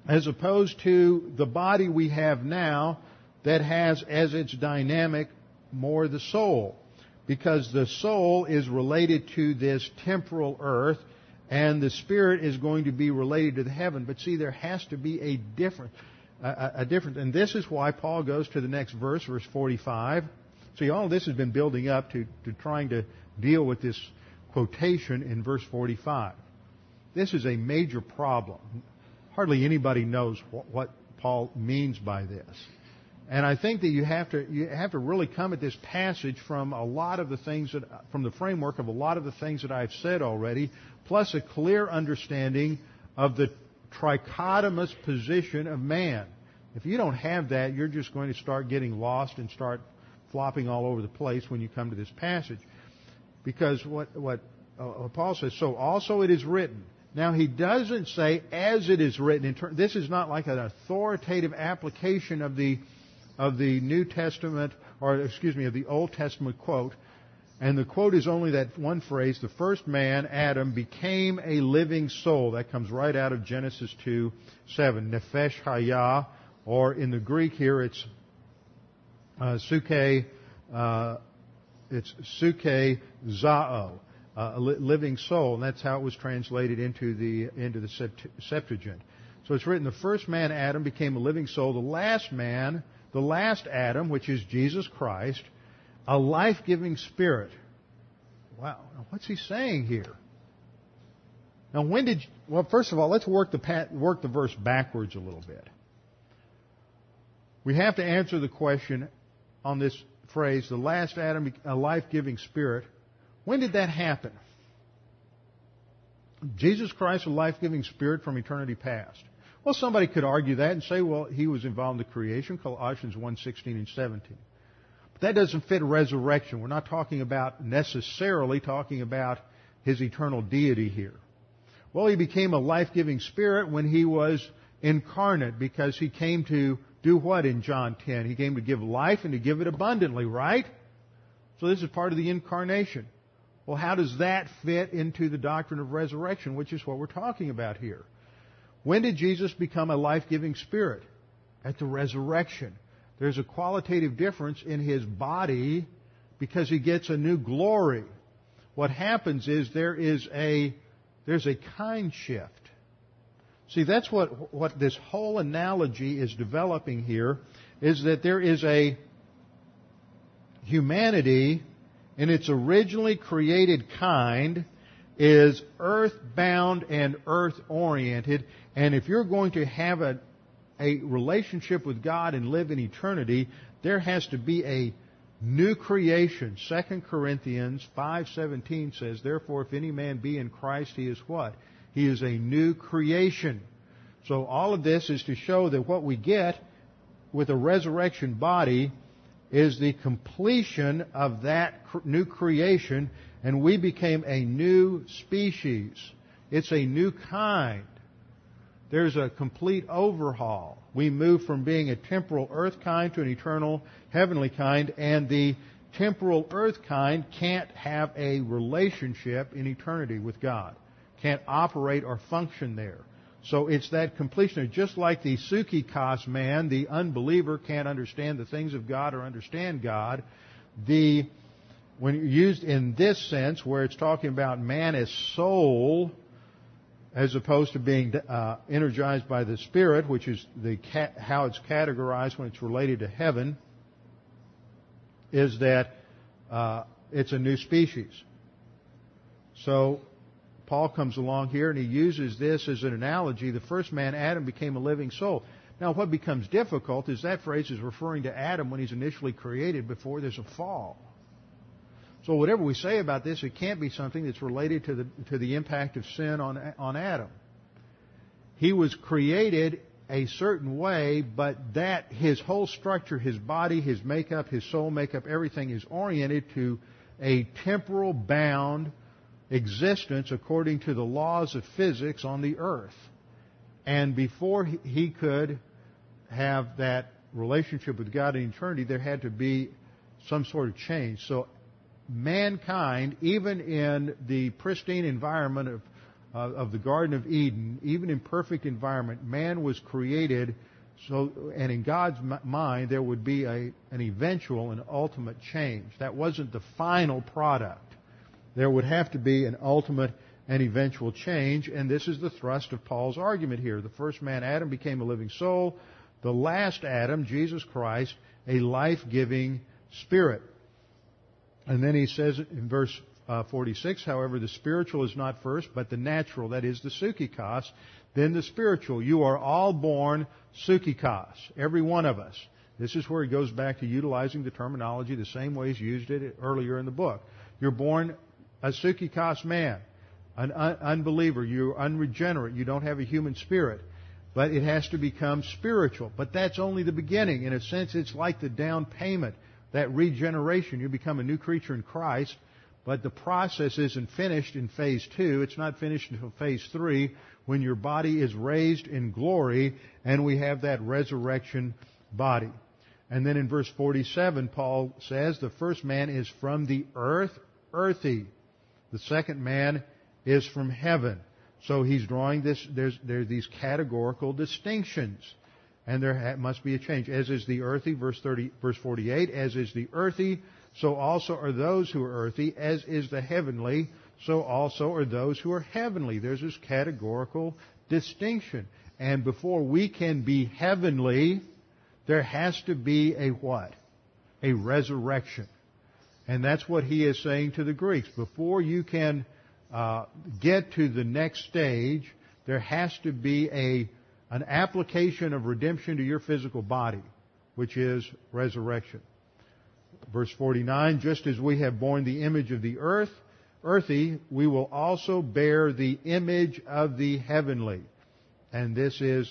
S1: as opposed to the body we have now that has as its dynamic more the soul. Because the soul is related to this temporal earth, and the spirit is going to be related to the heaven. But see, there has to be a difference. And this is why Paul goes to the next verse, verse 45. See, all of this has been building up to trying to deal with this quotation in verse 45. This is a major problem. Hardly anybody knows what Paul means by this. And I think that you have to really come at this passage from a lot of the things from the framework of a lot of the things that I've said already, plus a clear understanding of the trichotomous position of man. If you don't have that, you're just going to start getting lost and start flopping all over the place when you come to this passage. Because what Paul says, so also it is written. Now he doesn't say as it is written. This is not like an authoritative application of the New Testament, of the Old Testament quote. And the quote is only that one phrase, the first man, Adam, became a living soul. That comes right out of Genesis 2:7. Nefesh Hayah, or in the Greek here it's suke zao, a living soul, and that's how it was translated into the Septuagint. So it's written, the first man, Adam, became a living soul. The last man, the last Adam, which is Jesus Christ, a life-giving spirit. Wow, what's he saying here? Now, first of all, let's work the verse backwards a little bit. We have to answer the question on this phrase, the last Adam, a life-giving spirit. When did that happen? Jesus Christ, a life-giving spirit from eternity past. Well, somebody could argue that and say, well, he was involved in the creation, Colossians 1:16 and 17. But that doesn't fit resurrection. We're not necessarily talking about his eternal deity here. Well, he became a life-giving spirit when he was incarnate, because he came to do what in John 10? He came to give life and to give it abundantly, right? So this is part of the incarnation. Well, how does that fit into the doctrine of resurrection, which is what we're talking about here? When did Jesus become a life-giving spirit? At the resurrection. There's a qualitative difference in his body because he gets a new glory. What happens is there's a kind shift. See, that's what this whole analogy is developing here, is that there is a humanity in its originally created kind is earth-bound and earth-oriented, and if you're going to have a relationship with God and live in eternity, there has to be a new creation. 2 Corinthians 5:17 says, therefore, if any man be in Christ, he is what? He is a new creation. So all of this is to show that what we get with a resurrection body is the completion of that new creation, and we became a new species. It's a new kind. There's a complete overhaul. We move from being a temporal earth kind to an eternal heavenly kind, and the temporal earth kind can't have a relationship in eternity with God. Can't operate or function there. So it's that completion. Just like the Sukkikos man, the unbeliever can't understand the things of God or understand God. When used in this sense, where it's talking about man as soul, as opposed to being energized by the Spirit, which is how it's categorized when it's related to heaven, is that it's a new species. So Paul comes along here and he uses this as an analogy. The first man, Adam, became a living soul. Now, what becomes difficult is that phrase is referring to Adam when he's initially created before there's a fall. So whatever we say about this, it can't be something that's related to the impact of sin on Adam. He was created a certain way, but that his whole structure, his body, his makeup, his soul makeup, everything is oriented to a temporal bound existence according to the laws of physics on the earth. And before he could have that relationship with God in eternity, there had to be some sort of change. So mankind, even in the pristine environment of the Garden of Eden, even in perfect environment, man was created so, and in God's mind, there would be an eventual and ultimate change. That wasn't the final product. There would have to be an ultimate and eventual change, and this is the thrust of Paul's argument here. The first man, Adam, became a living soul. The last Adam, Jesus Christ, a life-giving spirit. And then he says in verse 46, however, the spiritual is not first, but the natural, that is the psychikos, then the spiritual. You are all born psychikos, every one of us. This is where he goes back to utilizing the terminology the same way he's used it earlier in the book. You're born a psychikos man, an unbeliever. You're unregenerate. You don't have a human spirit. But it has to become spiritual. But that's only the beginning. In a sense, it's like the down payment, that regeneration. You become a new creature in Christ. But the process isn't finished in phase 2. It's not finished until phase 3, when your body is raised in glory and we have that resurrection body. And then in verse 47, Paul says, the first man is from the earth, earthy. The second man is from heaven. So he's drawing this, there are these categorical distinctions. And there must be a change. As is the earthy, verse 48, as is the earthy, so also are those who are earthy, as is the heavenly, so also are those who are heavenly. There's this categorical distinction. And before we can be heavenly, there has to be a what? A resurrection. And that's what he is saying to the Greeks. Before you can get to the next stage, there has to be an application of redemption to your physical body, which is resurrection. Verse 49, just as we have borne the image of the earthy, we will also bear the image of the heavenly. And this is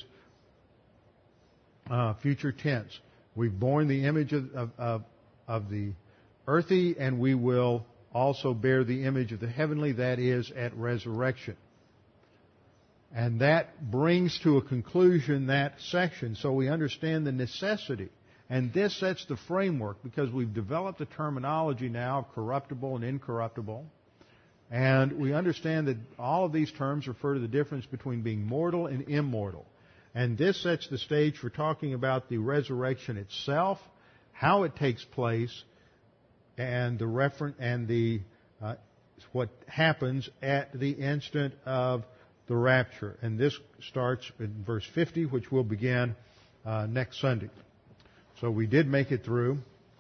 S1: future tense. We've borne the image of the earthy, and we will also bear the image of the heavenly, that is, at resurrection. And that brings to a conclusion that section, so we understand the necessity. And this sets the framework, because we've developed a terminology now of corruptible and incorruptible. And we understand that all of these terms refer to the difference between being mortal and immortal. And this sets the stage for talking about the resurrection itself, how it takes place, and what happens at the instant of the rapture. And this starts in verse 50, which we'll begin next Sunday. So we did make it through,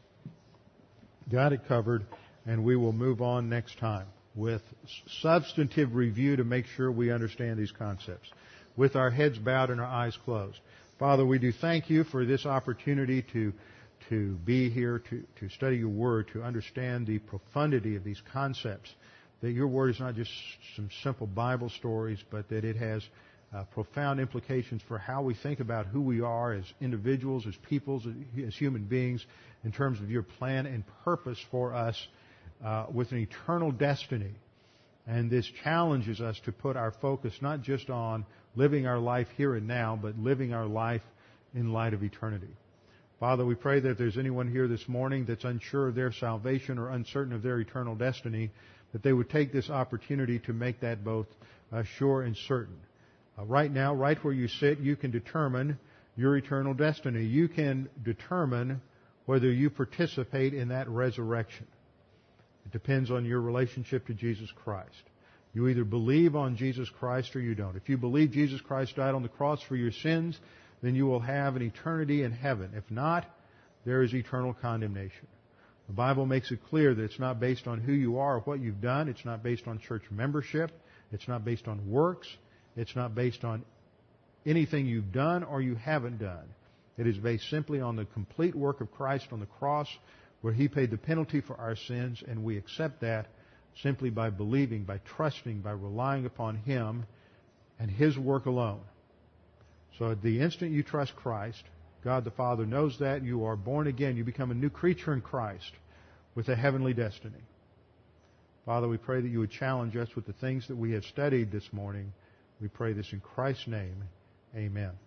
S1: got it covered, and we will move on next time with substantive review to make sure we understand these concepts, with our heads bowed and our eyes closed. Father, we do thank you for this opportunity to be here, to study your word, to understand the profundity of these concepts, that your word is not just some simple Bible stories, but that it has profound implications for how we think about who we are as individuals, as peoples, as human beings, in terms of your plan and purpose for us with an eternal destiny. And this challenges us to put our focus not just on living our life here and now, but living our life in light of eternity. Father, we pray that if there's anyone here this morning that's unsure of their salvation or uncertain of their eternal destiny, that they would take this opportunity to make that both sure and certain. Right now, right where you sit, you can determine your eternal destiny. You can determine whether you participate in that resurrection. It depends on your relationship to Jesus Christ. You either believe on Jesus Christ or you don't. If you believe Jesus Christ died on the cross for your sins, then you will have an eternity in heaven. If not, there is eternal condemnation. The Bible makes it clear that it's not based on who you are or what you've done. It's not based on church membership. It's not based on works. It's not based on anything you've done or you haven't done. It is based simply on the complete work of Christ on the cross, where He paid the penalty for our sins, and we accept that simply by believing, by trusting, by relying upon Him and His work alone. So at the instant you trust Christ, God the Father knows that. You are born again. You become a new creature in Christ with a heavenly destiny. Father, we pray that you would challenge us with the things that we have studied this morning. We pray this in Christ's name. Amen.